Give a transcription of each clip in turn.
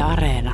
Areena.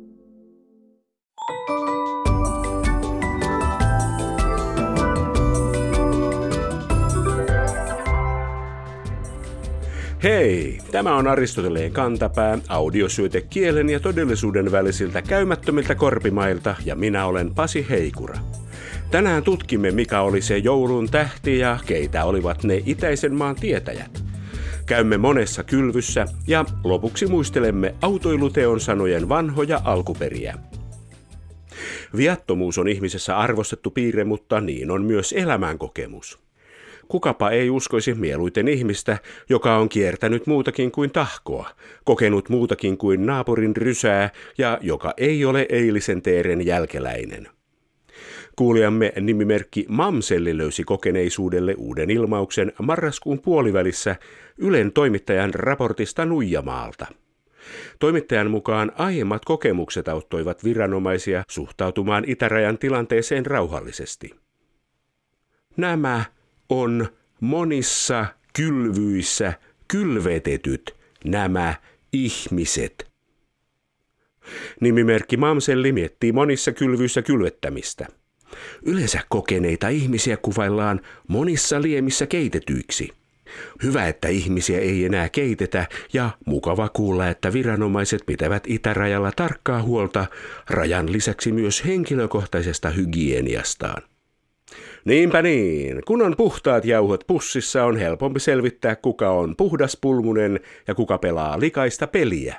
Hei, tämä on Aristoteleen kantapää, audiosyöte kielen ja todellisuuden välisiltä käymättömiltä korpimailta ja minä olen Pasi Heikura. Tänään tutkimme, mikä oli se joulun tähti ja keitä olivat ne itäisen maan tietäjät. Käymme monessa kylvyssä ja lopuksi muistelemme autoiluteon sanojen vanhoja alkuperiä. Viattomuus on ihmisessä arvostettu piirre, mutta niin on myös elämänkokemus. Kukapa ei uskoisi mieluiten ihmistä, joka on kiertänyt muutakin kuin tahkoa, kokenut muutakin kuin naapurin rysää ja joka ei ole eilisen teeren jälkeläinen. Kuulijamme nimimerkki Mamselli löysi kokeneisuudelle uuden ilmauksen marraskuun puolivälissä Ylen toimittajan raportista Nuijamaalta. Toimittajan mukaan aiemmat kokemukset auttoivat viranomaisia suhtautumaan itärajan tilanteeseen rauhallisesti. Nämä on monissa kylvyissä kylvetetyt nämä ihmiset. Nimimerkki Mamselli miettii monissa kylvyissä kylvettämistä. Yleensä kokeneita ihmisiä kuvaillaan monissa liemissä keitetyiksi. Hyvä, että ihmisiä ei enää keitetä ja mukava kuulla, että viranomaiset pitävät itärajalla tarkkaa huolta rajan lisäksi myös henkilökohtaisesta hygieniastaan. Niinpä niin, kun on puhtaat jauhot pussissa, on helpompi selvittää, kuka on puhdaspulmunen ja kuka pelaa likaista peliä.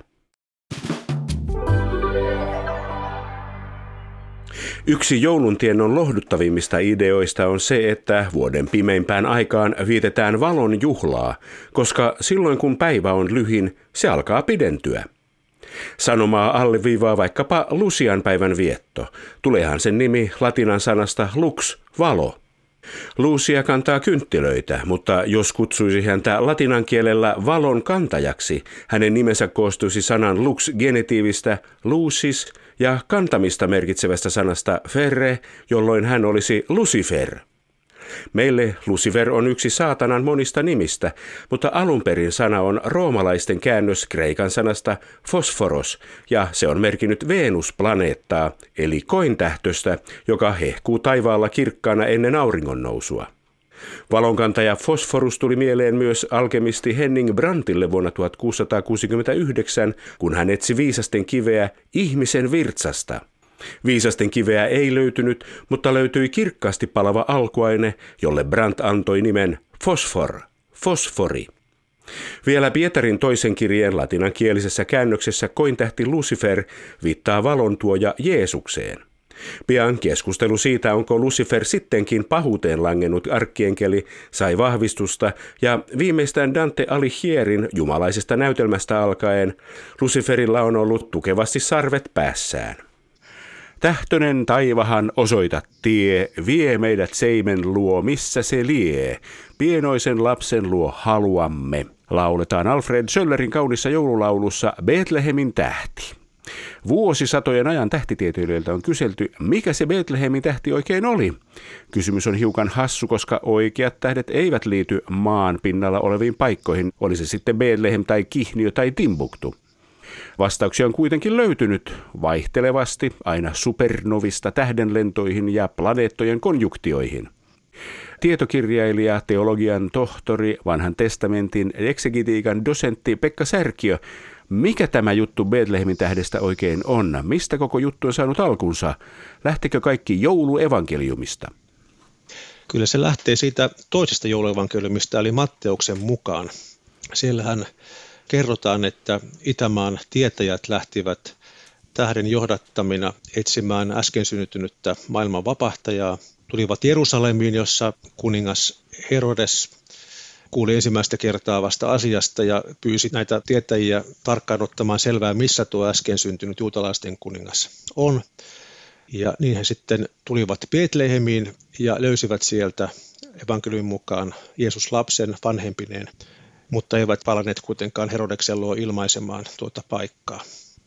Yksi jouluntiennon lohduttavimmista ideoista on se, että vuoden pimeimpään aikaan vietetään valon juhlaa, koska silloin kun päivä on lyhin, se alkaa pidentyä. Sanomaa alleviivaa vaikkapa Lucian päivän vietto. Tuleehan sen nimi latinan sanasta lux, valo. Lucia kantaa kynttilöitä, mutta jos kutsuisi häntä latinan kielellä valon kantajaksi, hänen nimensä koostuisi sanan lux genitiivistä lucis ja kantamista merkitsevästä sanasta ferre, jolloin hän olisi Lucifer. Meille Lucifer on yksi saatanan monista nimistä, mutta alun perin sana on roomalaisten käännös kreikan sanasta fosforos, ja se on merkinnyt Venus-planeettaa, eli kointähtöstä, joka hehkuu taivaalla kirkkaana ennen auringonnousua. Valonkantaja fosforus tuli mieleen myös alkemisti Henning Brandtille vuonna 1669, kun hän etsi viisasten kiveä ihmisen virtsasta. Viisasten kiveä ei löytynyt, mutta löytyi kirkkaasti palava alkuaine, jolle Brandt antoi nimen fosfori. Vielä Pietarin toisen kirjeen latinankielisessä käännöksessä kointähti Lucifer viittaa valontuoja Jeesukseen. Pian keskustelu siitä, onko Lucifer sittenkin pahuuteen langennut arkkienkeli, sai vahvistusta ja viimeistään Dante Alighierin jumalaisesta näytelmästä alkaen Luciferilla on ollut tukevasti sarvet päässään. Tähtönen taivahan osoita tie, vie meidät seimen luo, missä se lie. Pienoisen lapsen luo haluamme. Lauletaan Alfred Schöllerin kaunissa joululaulussa Betlehemin tähti. Vuosisatojen ajan tähtitieteilijöiltä on kyselty, mikä se Betlehemin tähti oikein oli. Kysymys on hiukan hassu, koska oikeat tähdet eivät liity maan pinnalla oleviin paikkoihin, oli se sitten Betlehem tai Kihniö tai Timbuktu. Vastauksia on kuitenkin löytynyt vaihtelevasti aina supernovista tähdenlentoihin ja planeettojen konjuktioihin. Tietokirjailija, teologian tohtori, vanhan testamentin eksegetiikan dosentti Pekka Särkiö, mikä tämä juttu Betlehemin tähdestä oikein on? Mistä koko juttu on saanut alkunsa? Lähtekö kaikki jouluevankeliumista? Kyllä se lähtee siitä toisesta jouluevankeliumista, eli Matteuksen mukaan. Siellähän kerrotaan, että Itämaan tietäjät lähtivät tähden johdattamina etsimään äsken syntynyttä maailman vapahtajaa. Tulivat Jerusalemiin, jossa kuningas Herodes kuuli ensimmäistä kertaa vasta asiasta ja pyysi näitä tietäjiä tarkkaan ottamaan selvää, missä tuo äsken syntynyt juutalaisten kuningas on. Ja niin he sitten tulivat Betlehemiin ja löysivät sieltä evankeliumin mukaan Jeesus lapsen vanhempineen, mutta eivät palanneet kuitenkaan Herodeksen luo ilmaisemaan tuota paikkaa.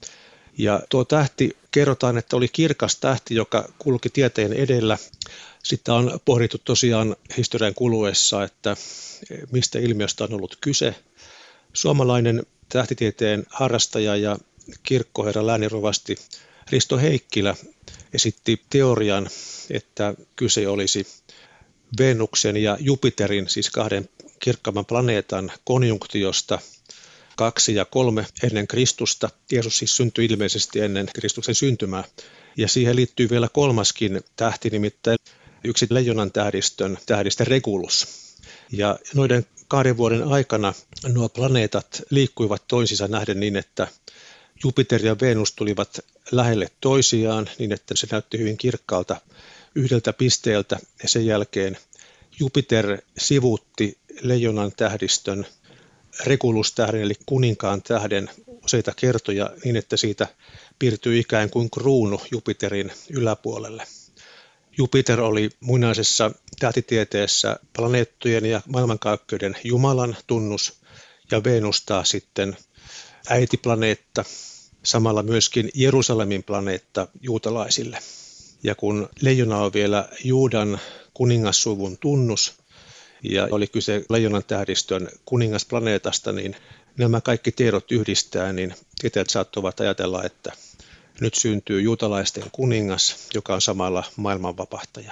Ja tuo tähti kerrotaan, että oli kirkas tähti, joka kulki tieteen edellä. Sitä on pohdittu tosiaan historian kuluessa, että mistä ilmiöstä on ollut kyse. Suomalainen tähtitieteen harrastaja ja kirkkoherra lääninrovasti Risto Heikkilä esitti teorian, että kyse olisi Venuksen ja Jupiterin, siis kahden kirkkaamman planeetan konjunktiosta 2 ja 3 ennen Kristusta. Jeesus siis syntyi ilmeisesti ennen Kristuksen syntymää. Ja siihen liittyy vielä kolmaskin tähti, nimittäin yksi leijonan tähdistä Regulus. Ja noiden 2 vuoden aikana nuo planeetat liikkuivat toisiinsa nähden niin, että Jupiter ja Venus tulivat lähelle toisiaan niin, että se näytti hyvin kirkkaalta yhdeltä pisteeltä. Ja sen jälkeen Jupiter sivuutti leijonan tähdistön Regulus-tähden eli kuninkaan tähden useita kertoja niin, että siitä piirtyi ikään kuin kruunu Jupiterin yläpuolelle. Jupiter oli muinaisessa tähtitieteessä planeettojen ja maailmankaikkeuden Jumalan tunnus ja Venus taas sitten äitiplaneetta, samalla myöskin Jerusalemin planeetta juutalaisille. Ja kun leijona on vielä Juudan kuningassuvun tunnus ja oli kyse leijonan tähdistön kuningasplaneetasta, niin nämä kaikki tiedot yhdistää, niin tieteet saattavat ajatella, että nyt syntyy juutalaisten kuningas, joka on samalla maailmanvapahtaja.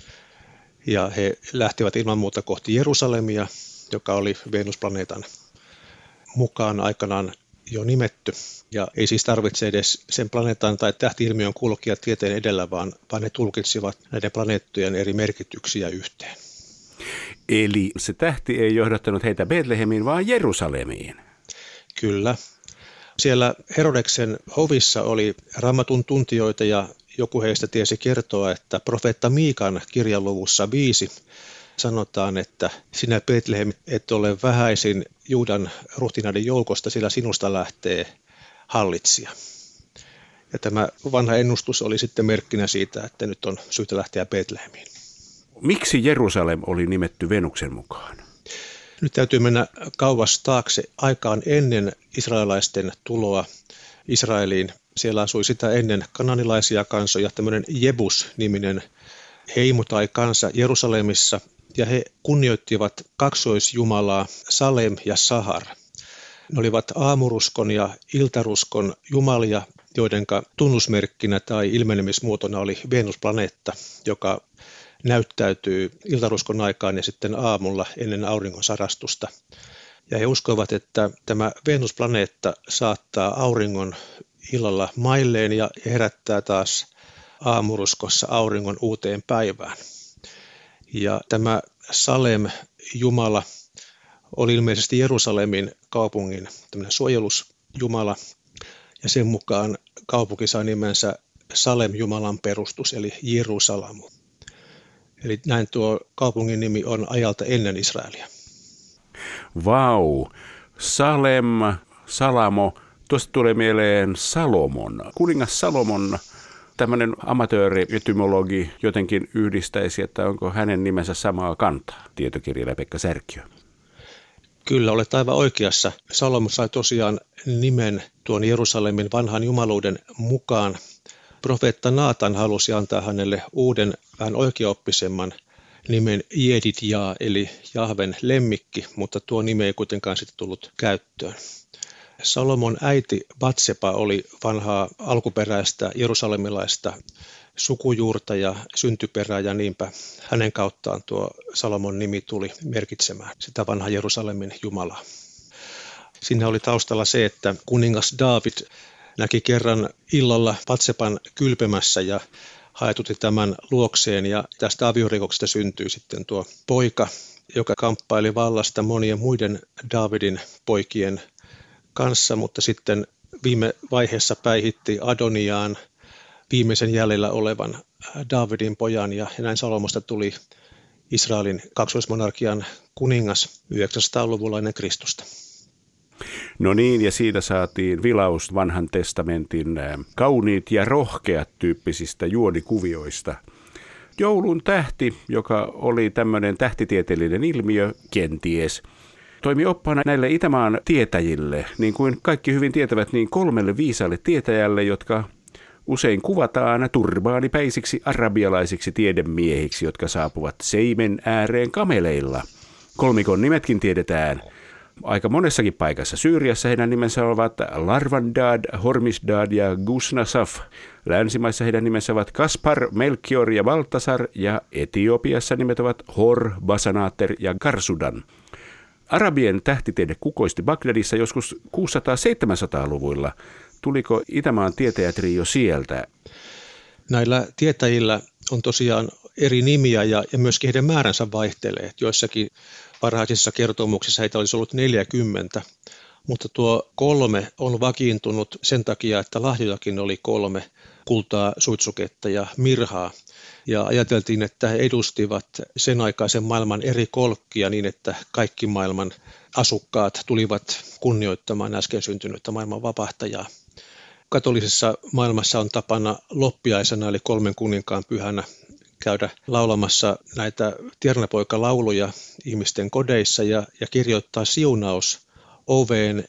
Ja he lähtivät ilman muuta kohti Jerusalemia, joka oli Venusplaneetan mukaan aikanaan jo nimetty. Ja ei siis tarvitse edes sen planeetan tai tähti-ilmiön kulkia tieteen edellä, vaan ne tulkitsivat näiden planeettojen eri merkityksiä yhteen. Eli se tähti ei johdattanut heitä Betlehemiin, vaan Jerusalemiin. Kyllä. Siellä Herodeksen hovissa oli Raamatun tuntijoita ja joku heistä tiesi kertoa, että profeetta Miikan kirjan luvussa 5 sanotaan, että sinä Betlehem et ole vähäisin Juudan ruhtinaiden joukosta, sillä sinusta lähtee hallitsija. Ja tämä vanha ennustus oli sitten merkkinä siitä, että nyt on syytä lähteä Betlehemiin. Miksi Jerusalem oli nimetty Venuksen mukaan? Nyt täytyy mennä kauas taakse aikaan ennen israelaisten tuloa Israeliin. Siellä asui sitä ennen kananilaisia kansoja, tämmöinen Jebus-niminen heimo tai kansa Jerusalemissa, ja he kunnioittivat kaksoisjumalaa Salem ja Sahar. Ne olivat aamuruskon ja iltaruskon jumalia, joidenka tunnusmerkkinä tai ilmenemismuotona oli Venusplaneetta, joka näyttäytyy iltaruskon aikaan ja sitten aamulla ennen auringon sarastusta. Ja he uskoivat, että tämä Venusplaneetta saattaa auringon illalla mailleen ja herättää taas aamuruskossa auringon uuteen päivään. Ja tämä Salem-jumala oli ilmeisesti Jerusalemin kaupungin tämmöinen suojelusjumala, ja sen mukaan kaupunki sai nimensä Salem-jumalan perustus, eli Jerusalamu. Eli näin tuo kaupungin nimi on ajalta ennen Israelia. Vau, Salem, Salamo, tuosta tulee mieleen Salomon. Kuningas Salomon, tämmöinen amatööri-etymologi jotenkin yhdistäisi, että onko hänen nimensä samaa kantaa, tietokirjailija Pekka Särkiö. Kyllä, olet aivan oikeassa. Salomo sai tosiaan nimen tuon Jerusalemin vanhan jumaluuden mukaan. Profeetta Naatan halusi antaa hänelle uuden, vähän oikeaoppisemman nimen Jedidjaa, eli Jahven lemmikki, mutta tuo nimi ei kuitenkaan sitten tullut käyttöön. Salomon äiti Batsepa oli vanhaa alkuperäistä jerusalemilaista sukujuurta ja syntyperää, ja niinpä hänen kauttaan tuo Salomon nimi tuli merkitsemään sitä vanhaa Jerusalemin Jumalaa. Siinä oli taustalla se, että kuningas Daavid näki kerran illalla Batsepan kylpemässä ja haetutti tämän luokseen, ja tästä aviorikoksesta syntyi sitten tuo poika, joka kamppaili vallasta monien muiden Daavidin poikien kanssa, mutta sitten viime vaiheessa päihitti Adoniaan viimeisen jäljellä olevan Daavidin pojan, ja näin Salomosta tuli Israelin kaksoismonarkian kuningas 900-luvulla ennen Kristusta. No niin, ja siitä saatiin vilaus vanhan testamentin kauniit ja rohkeat tyyppisistä juonikuvioista. Joulun tähti, joka oli tämmöinen tähtitieteellinen ilmiö, kenties, toimi oppaana näille Itämaan tietäjille, niin kuin kaikki hyvin tietävät, niin 3 viisaalle tietäjälle, jotka usein kuvataan turbaanipäisiksi arabialaisiksi tiedemiehiksi, jotka saapuvat seimen ääreen kameleilla. Kolmikon nimetkin tiedetään. aika monessakin paikassa. Syyriassa heidän nimensä ovat Larvandad, Hormisdad ja Gusnasaf. Länsimaissa heidän nimensä ovat Kaspar, Melchior ja Baltasar ja Etiopiassa nimet ovat Hor, Basanater ja Karsudan. Arabien tähtitiede kukoisti Bagdadissa joskus 600-700-luvuilla. Tuliko Itämaan tietäjätrio sieltä? Näillä tietäjillä on tosiaan eri nimiä ja myöskin heidän määränsä vaihtelee. Joissakin parhaisissa kertomuksissa heitä olisi ollut 40, mutta tuo 3 on vakiintunut sen takia, että lahjojakin oli 3, kultaa, suitsuketta ja mirhaa. Ja ajateltiin, että he edustivat sen aikaisen maailman eri kolkkia niin, että kaikki maailman asukkaat tulivat kunnioittamaan äsken syntynyttä maailman vapahtajaa. Katolisessa maailmassa on tapana loppiaisena eli 3 kuninkaan pyhänä käydä laulamassa näitä tiernapoikalauluja ihmisten kodeissa ja kirjoittaa siunaus oveen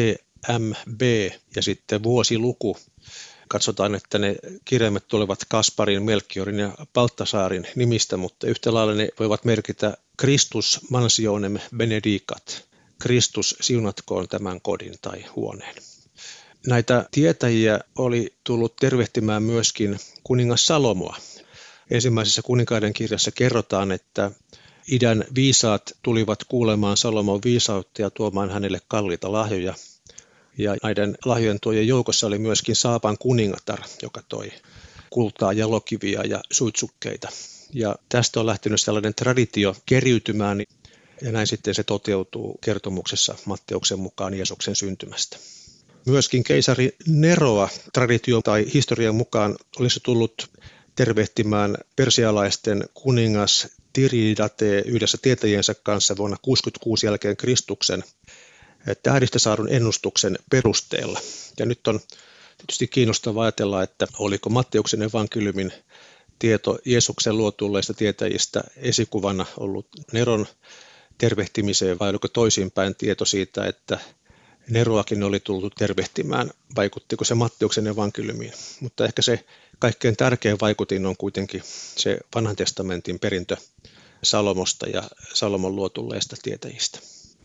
CMB ja sitten vuosiluku. Katsotaan, että ne kirjaimet tulevat Kasparin, Melchiorin ja Baltasaarin nimistä, mutta yhtä lailla ne voivat merkitä Christus mansionem benedicat. Kristus siunatkoon tämän kodin tai huoneen. Näitä tietäjiä oli tullut tervehtimään myöskin kuningas Salomoa. Ensimmäisessä kuninkaiden kirjassa kerrotaan, että idän viisaat tulivat kuulemaan Salomon viisautta ja tuomaan hänelle kalliita lahjoja. Ja näiden lahjojen tuojien joukossa oli myöskin Saapan kuningatar, joka toi kultaa, jalokiviä ja suitsukkeita. Ja tästä on lähtenyt sellainen traditio keriytymään, ja näin sitten se toteutuu kertomuksessa Matteuksen mukaan Jeesuksen syntymästä. Myöskin keisari Neroa tradition tai historian mukaan olisi tullut tervehtimään persialaisten kuningas Tiridate yhdessä tietäjiensä kanssa vuonna 66 jälkeen Kristuksen tähdistä saadun ennustuksen perusteella. Ja nyt on tietysti kiinnostavaa ajatella, että oliko Matteuksen evankeliumin tieto Jeesuksen luotulleista tietäjistä esikuvana ollut Neron tervehtimiseen vai oliko toisinpäin tieto siitä, että Neroakin oli tullut tervehtimään, vaikuttiko se Matteuksen evankeliumiin. Mutta ehkä se kaikkein tärkein vaikutin on kuitenkin se vanhan testamentin perintö Salomosta ja Salomon luotulleista tietäjistä.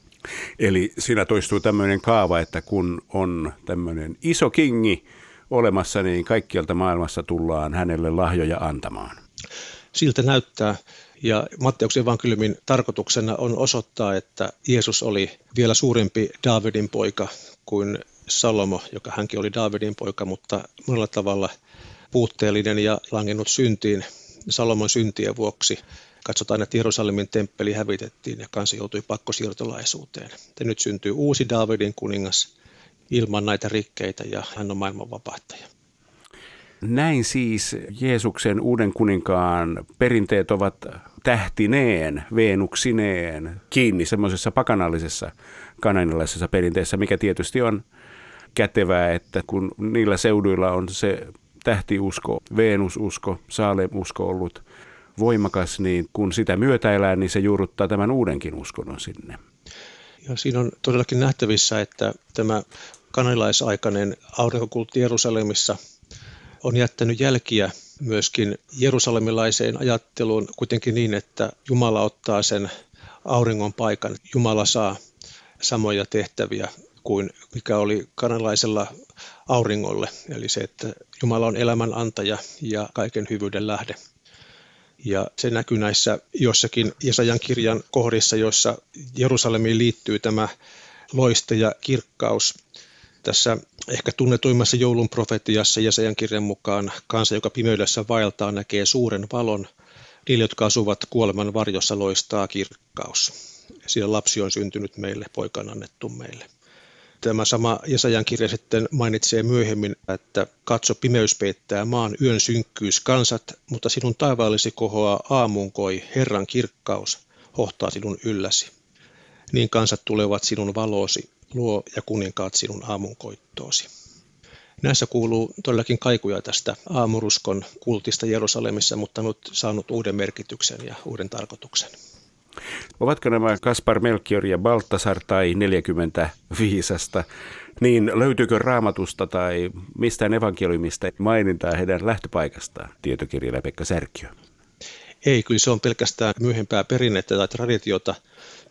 Eli siinä toistuu tämmöinen kaava, että kun on tämmöinen iso kingi olemassa, niin kaikkialta maailmassa tullaan hänelle lahjoja antamaan. Siltä näyttää. Ja Matteuksen evankeliumin tarkoituksena on osoittaa, että Jeesus oli vielä suurempi Daavidin poika kuin Salomo, joka hänkin oli Daavidin poika, mutta monella tavalla puutteellinen ja langennut syntiin Salomon syntien vuoksi. Katsotaan, että Jerusalemin temppeli hävitettiin ja kansa joutui pakkosiirtolaisuuteen. Ja nyt syntyy uusi Daavidin kuningas ilman näitä rikkeitä ja hän on maailman vapahtaja. Näin siis Jeesuksen uuden kuninkaan perinteet ovat tähtineen, Veenuksineen kiinni semmoisessa pakanallisessa kananilaisessa perinteessä, mikä tietysti on kätevää, että kun niillä seuduilla on se tähtiusko, Veenususko, Saalem-usko ollut voimakas, niin kun sitä myötäillään, niin se juurruttaa tämän uudenkin uskonnon sinne. Ja siinä on todellakin nähtävissä, että tämä kananilaisaikainen aurinkokultti Jerusalemissa on jättänyt jälkiä myöskin jerusalemilaiseen ajatteluun kuitenkin niin, että Jumala ottaa sen auringon paikan. Jumala saa samoja tehtäviä kuin mikä oli kananlaisella auringolle, eli se, että Jumala on elämän antaja ja kaiken hyvyyden lähde. Ja se näkyy näissä jossakin Jesajan kirjan kohdissa, joissa Jerusalemiin liittyy tämä loiste ja kirkkaus. Tässä ehkä tunnetuimmassa joulun profetiassa Jesajan kirjan mukaan kansa, joka pimeydessä vaeltaa, näkee suuren valon. Niille, jotka asuvat kuoleman varjossa, loistaa kirkkaus. Siinä lapsi on syntynyt meille, poika on annettu meille. Tämä sama Jesajan kirja sitten mainitsee myöhemmin, että katso, pimeys peittää maan, yön synkkyys kansat, mutta sinun taivaallesi kohoaa aamunkoi, Herran kirkkaus hohtaa sinun ylläsi. Niin kansat tulevat sinun valoosi, luo ja kuninkaat sinun aamunkoittoosi. Näissä kuuluu todellakin kaikuja tästä aamuruskon kultista Jerusalemissa, mutta nyt saanut uuden merkityksen ja uuden tarkoituksen. Ovatko nämä Kaspar, Melchior ja Baltasar tai 40 viisasta, niin löytyykö Raamatusta tai mistään evankeliumista mainintaa heidän lähtöpaikastaan, tietokirjailija Pekka Särkiö? Ei, kyllä se on pelkästään myöhempää perinnettä tai traditiota.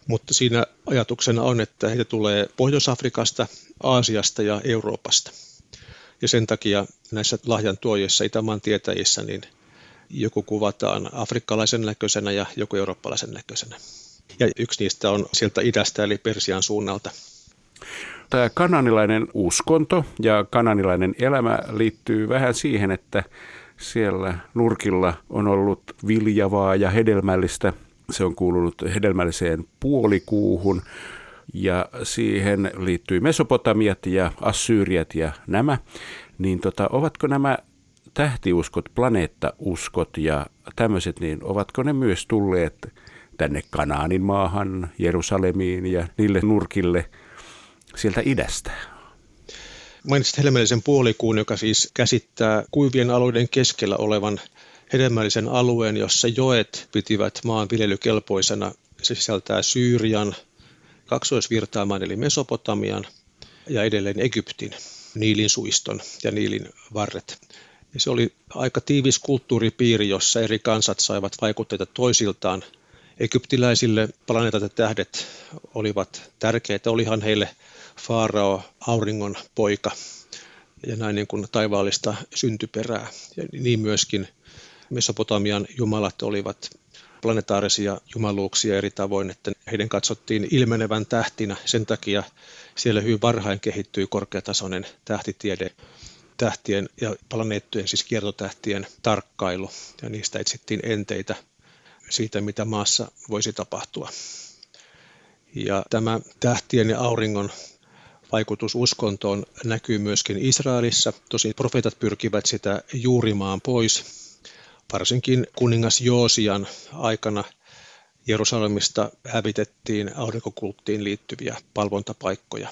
Mutta siinä ajatuksena on, että heitä tulee Pohjois-Afrikasta, Aasiasta ja Euroopasta. Ja sen takia näissä lahjan tuojissa, Itämaan tietäjissä, niin joku kuvataan afrikkalaisen näköisenä ja joku eurooppalaisen näköisenä. Ja yksi niistä on sieltä idästä eli Persian suunnalta. Tämä kanaanilainen uskonto ja kanaanilainen elämä liittyy vähän siihen, että siellä nurkilla on ollut viljavaa ja hedelmällistä. Se on kuulunut hedelmälliseen puolikuuhun ja siihen liittyy Mesopotamiat ja Assyriat ja nämä. Niin ovatko nämä tähtiuskot, planeettauskot ja tämmöiset, niin ovatko ne myös tulleet tänne Kanaanin maahan, Jerusalemiin ja niille nurkille sieltä idästä? Mainitsit hedelmällisen puolikuun, joka siis käsittää kuivien alueiden keskellä olevan hedelmällisen alueen, jossa joet pitivät maan viljelykelpoisena. Se sisältää Syyrian, kaksoisvirtaamaan eli Mesopotamian ja edelleen Egyptin, Niilin suiston ja Niilin varret. Ja se oli aika tiivis kulttuuripiiri, jossa eri kansat saivat vaikutteita toisiltaan. Egyptiläisille planeetat ja tähdet olivat tärkeitä. Olihan heille Faarao, auringon poika ja näin niin kuin taivaallista syntyperää. Ja niin myöskin Mesopotamian jumalat olivat planetaarisia jumaluuksia eri tavoin, että heidän katsottiin ilmenevän tähtinä. Sen takia siellä hyvin varhain kehittyi korkeatasoinen tähtitiede, tähtien ja planeettojen, siis kiertotähtien tarkkailu. Ja niistä etsittiin enteitä siitä, mitä maassa voisi tapahtua. Ja tämä tähtien ja auringon vaikutus uskontoon näkyy myöskin Israelissa. Tosin profeetat pyrkivät sitä juurimaan pois. Varsinkin kuningas Joosian aikana Jerusalemista hävitettiin aurinkokulttiin liittyviä palvontapaikkoja.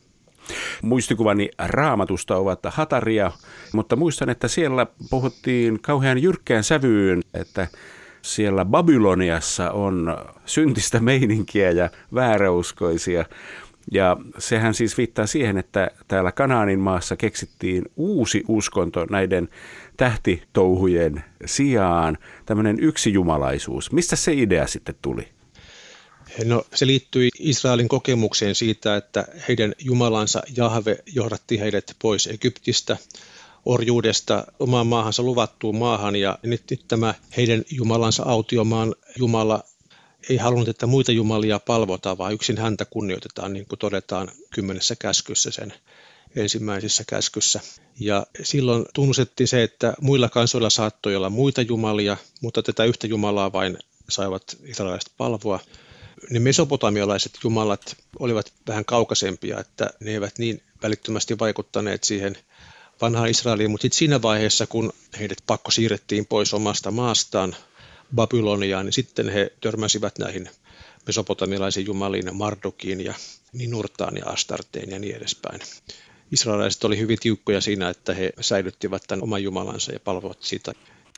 Muistikuvani Raamatusta ovat hataria, mutta muistan, että siellä puhuttiin kauhean jyrkkään sävyyn, että siellä Babyloniassa on syntistä meininkiä ja vääräuskoisia. Ja sehän siis viittaa siihen, että täällä Kanaanin maassa keksittiin uusi uskonto näiden tähtitouhujen sijaan, tämmöinen yksijumalaisuus. Mistä se idea sitten tuli? No, se liittyi Israelin kokemukseen siitä, että heidän jumalansa Jahve johdatti heidät pois Egyptistä, orjuudesta omaan maahansa, luvattuun maahan, ja nyt tämä heidän jumalansa autiomaan Jumala ei halunnut, että muita jumalia palvotaan, vaan yksin häntä kunnioitetaan, niin kuin todetaan 10 käskyssä, sen ensimmäisessä käskyssä. Ja silloin tunnustettiin se, että muilla kansoilla saattoi olla muita jumalia, mutta tätä yhtä jumalaa vain saivat israelilaiset palvoa. Ne mesopotamialaiset jumalat olivat vähän kaukaisempia, että ne eivät niin välittömästi vaikuttaneet siihen vanhaan Israeliin, mutta sitten siinä vaiheessa, kun heidät pakko siirrettiin pois omasta maastaan Babyloniaan, niin sitten he törmäsivät näihin mesopotamialaisiin jumaliin, Mardukiin ja Ninurtaan ja Astarteen ja niin edespäin. Israelilaiset oli hyvin tiukkoja siinä, että he säilyttivät tämän oman jumalansa ja palvovat sitä.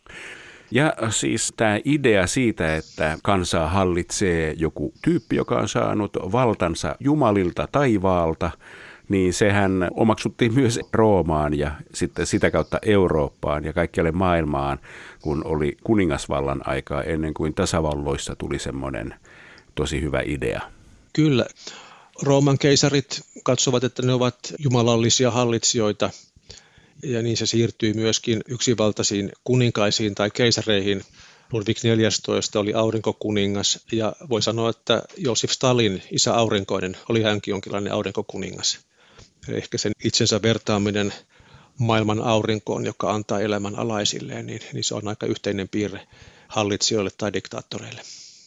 Ja siis tämä idea siitä, että kansaa hallitsee joku tyyppi, joka on saanut valtansa jumalilta taivaalta, niin sehän omaksuttiin myös Roomaan ja sitten sitä kautta Eurooppaan ja kaikkialle maailmaan, kun oli kuningasvallan aikaa ennen kuin tasavalloissa tuli semmoinen tosi hyvä idea. Kyllä. Rooman keisarit katsovat, että ne ovat jumalallisia hallitsijoita, ja niin se siirtyi myöskin yksivaltaisiin kuninkaisiin tai keisareihin. Ludwig XIV oli aurinkokuningas, ja voi sanoa, että Josif Stalin, isä aurinkoinen, oli hänkin jonkinlainen aurinkokuningas. Ehkä sen itsensä vertaaminen maailman aurinkoon, joka antaa elämän alaisilleen, niin se on aika yhteinen piirre hallitsijoille tai diktaattoreille.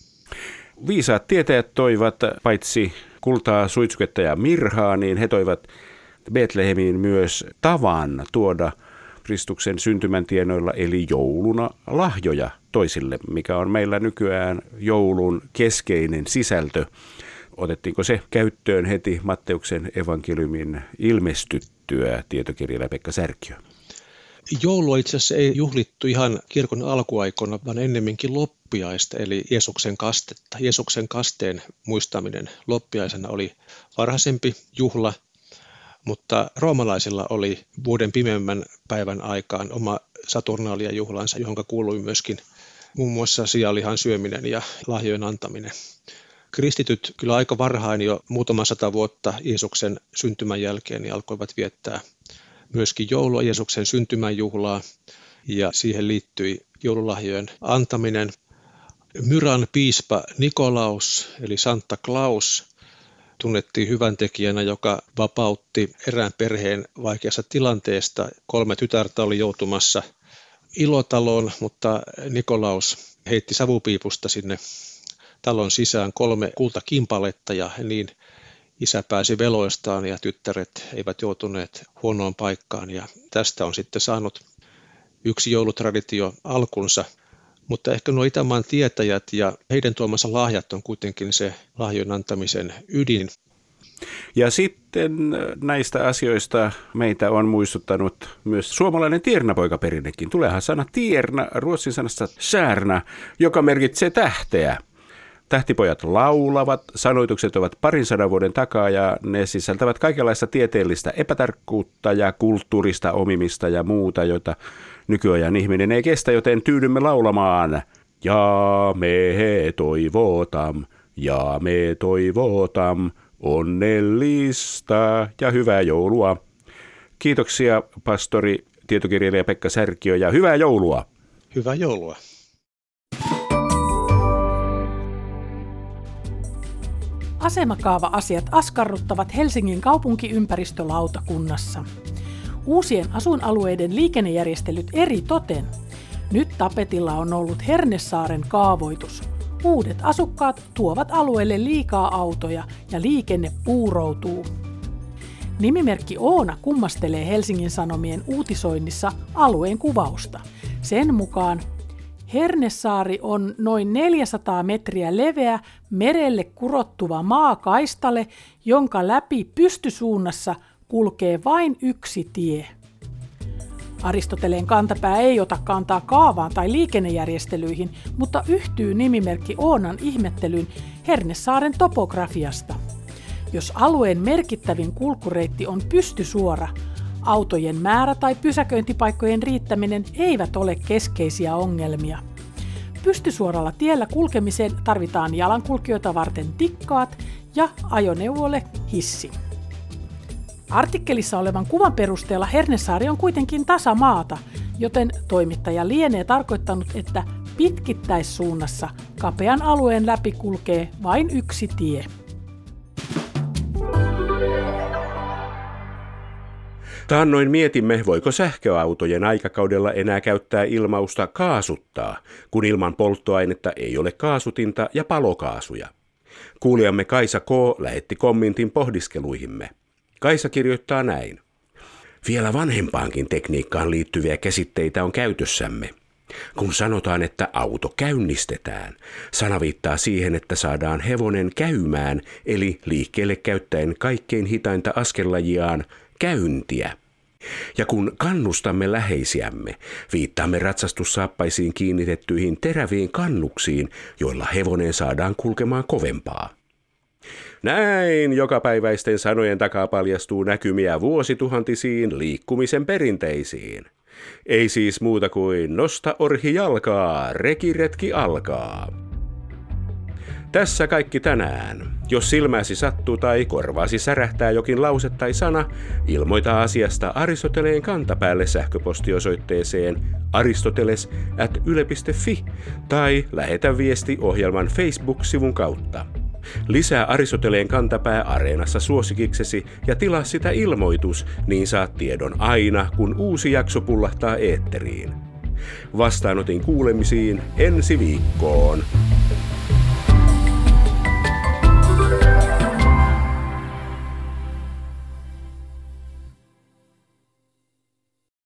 Viisaat tietäjät toivat paitsi kultaa, suitsuketta ja mirhaa, niin he toivat Betlehemiin myös tavan tuoda Kristuksen syntymän tienoilla eli jouluna lahjoja toisille, mikä on meillä nykyään joulun keskeinen sisältö. Otettiinko se käyttöön heti Matteuksen evankeliumin ilmestyttyä, tietokirjailija Pekka Särkiö? Joulua itse asiassa ei juhlittu ihan kirkon alkuaikoina, vaan ennemminkin loppiaista, eli Jeesuksen kastetta. Jeesuksen kasteen muistaminen loppiaisena oli varhaisempi juhla, mutta roomalaisilla oli vuoden pimeimmän päivän aikaan oma Saturnalia-juhlansa, johon kuului myöskin muun muassa sianlihan syöminen ja lahjojen antaminen. Kristityt kyllä aika varhain jo muutama 100 vuotta Jeesuksen syntymän jälkeen niin alkoivat viettää myöskin joulua, Jeesuksen syntymän juhlaa, ja siihen liittyi joululahjojen antaminen. Myran piispa Nikolaus eli Santa Claus tunnettiin hyväntekijänä, joka vapautti erään perheen vaikeasta tilanteesta. 3 tytärtä oli joutumassa ilotaloon, mutta Nikolaus heitti savupiipusta sinne talon sisään 3 kultakimpaletta ja niin isä pääsi veloistaan ja tyttäret eivät joutuneet huonoon paikkaan. Ja tästä on sitten saanut yksi joulutraditio alkunsa. Mutta ehkä nuo Itämaan tietäjät ja heidän tuomansa lahjat on kuitenkin se lahjojen antamisen ydin. Ja sitten näistä asioista meitä on muistuttanut myös suomalainen tiernapoikaperinnekin. Tuleehan sana tierna ruotsin sanasta särna, joka merkitsee tähteä. Tähtipojat laulavat, sanoitukset ovat 200 vuoden takaa ja ne sisältävät kaikenlaista tieteellistä epätarkkuutta ja kulttuurista omimista ja muuta, jota nykyajan ihminen ei kestä, joten tyydymme laulamaan. Ja me toivotam, onnellista ja hyvää joulua. Kiitoksia pastori, tietokirjailija Pekka Särkiö ja hyvää joulua. Hyvää joulua. Asemakaava-asiat askarruttavat Helsingin kaupunkiympäristölautakunnassa. Uusien asuinalueiden liikennejärjestelyt eritoten. Nyt tapetilla on ollut Hernesaaren kaavoitus. Uudet asukkaat tuovat alueelle liikaa autoja ja liikenne puuroutuu. Nimimerkki Oona kummastelee Helsingin Sanomien uutisoinnissa alueen kuvausta. Sen mukaan Hernesaari on noin 400 metriä leveä merelle kurottuva maakaistale, jonka läpi pystysuunnassa kulkee vain yksi tie. Aristoteleen kantapää ei ota kantaa kaavaan tai liikennejärjestelyihin, mutta yhtyy nimimerkki Oonan ihmettelyyn Hernesaaren topografiasta. Jos alueen merkittävin kulkureitti on pystysuora, autojen määrä tai pysäköintipaikkojen riittäminen eivät ole keskeisiä ongelmia. Pystysuoralla tiellä kulkemiseen tarvitaan jalankulkijoita varten tikkaat ja ajoneuvolle hissi. Artikkelissa olevan kuvan perusteella Hernesaari on kuitenkin tasamaata, joten toimittaja lienee tarkoittanut, että pitkittäissuunnassa kapean alueen läpi kulkee vain yksi tie. Taannoin mietimme, voiko sähköautojen aikakaudella enää käyttää ilmausta kaasuttaa, kun ilman polttoainetta ei ole kaasutinta ja palokaasuja. Kuulijamme Kaisa K. lähetti kommentin pohdiskeluihimme. Kaisa kirjoittaa näin. Vielä vanhempaankin tekniikkaan liittyviä käsitteitä on käytössämme. Kun sanotaan, että auto käynnistetään, sana viittaa siihen, että saadaan hevonen käymään, eli liikkeelle käyttäen kaikkein hitainta askellajiaan, käyntiä. Ja kun kannustamme läheisiämme, viittaamme ratsastussaappaisiin kiinnitettyihin teräviin kannuksiin, joilla hevonen saadaan kulkemaan kovempaa. Näin jokapäiväisten sanojen takaa paljastuu näkymiä vuosituhantisiin liikkumisen perinteisiin. Ei siis muuta kuin nosta orhi jalkaa, rekiretki alkaa. Tässä kaikki tänään. Jos silmäsi sattuu tai korvaasi särähtää jokin lause tai sana, ilmoita asiasta Aristoteleen kantapäälle sähköpostiosoitteeseen aristoteles@yle.fi tai lähetä viesti ohjelman Facebook-sivun kautta. Lisää Aristoteleen kantapää Areenassa suosikiksesi ja tilaa sitä ilmoitus, niin saat tiedon aina, kun uusi jakso pullahtaa eetteriin. Vastaanotin kuulemisiin ensi viikkoon.